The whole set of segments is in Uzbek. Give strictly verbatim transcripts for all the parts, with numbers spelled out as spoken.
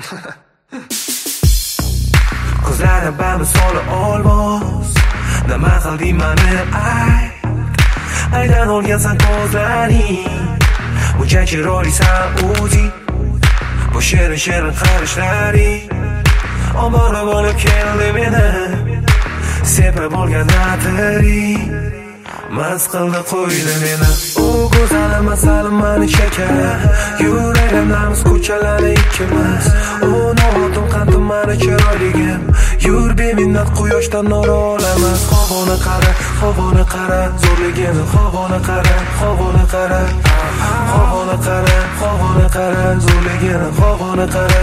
Ko'zlari bamisoli olmos, nima qilding mani ayt. Aydan olgansan ko'zlaring, buncha chiroylisan o'zing. Bu shirin shirin qarishlaring oborib olib keldi meni, sepib olgan natiring mast qildi qo'ydi meni. U go'zal masalim mani shakar, yuragimlarimiz ko'chalari ikkimiz. U notim qantim mani chiroyligim, yur beminnat quyoshdan nur olamiz. Havoni qara, havoni qara, zo'rligini havoni qara, havoni qara, havoni qara, havoni qara, zo'rligini havoni qara.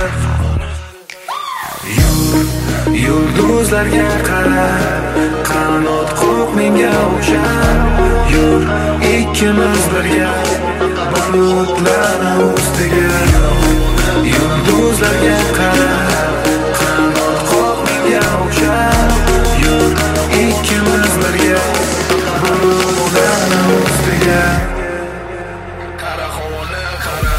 Yur, yulduzlarga qara, qanot qoq menga o'xshab. Yur, ikkimiz birga bulutlarni ustiga. Yulduzlarga qara, qanot qoq menga o'xshab. Yur, ikkimiz birga bulutlarni ustiga. Qara havoni qara.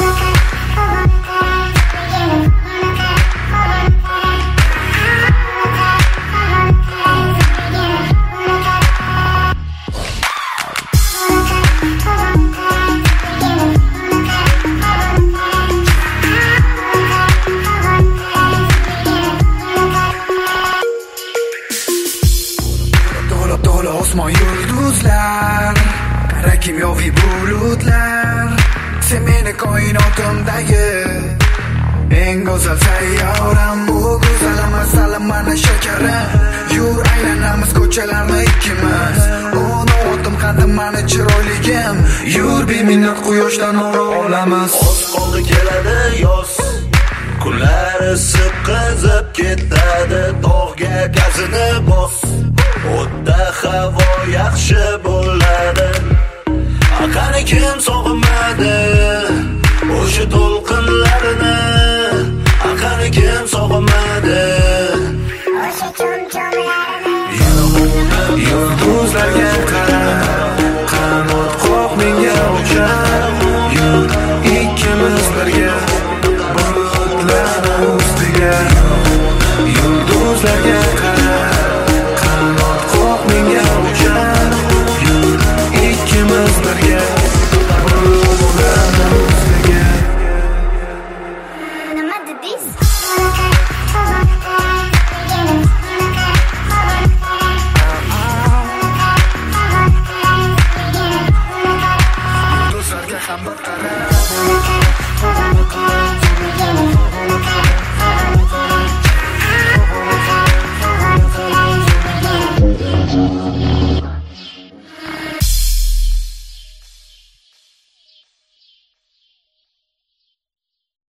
Osmon yulduzlar, qara kimyoviy bulutlar. Sen meni koinotimdagi eng go'zal sayyoram. Bu go'zal masalim mani shakarim, yur aylanamiz ko'chalarni ikkimiz. Unutim qandim mani chiroyligim, yur beminnat quyoshdan nur olamiz. Oz qoldi keladi yoz, kunlar issiq qizib ketadi. Tog'ga gazini bos, o'tda havo yaxshi bo'ladi. Qani kim sog'inmadi o'sha to'lqinlarni, qani kim sog'inmadi o'sha chum-chumlarni. Yulduzlarga qara, qanot qoq menga o'xshab. Yur, ikkimiz birga bulutlarni ustiga. Yulduz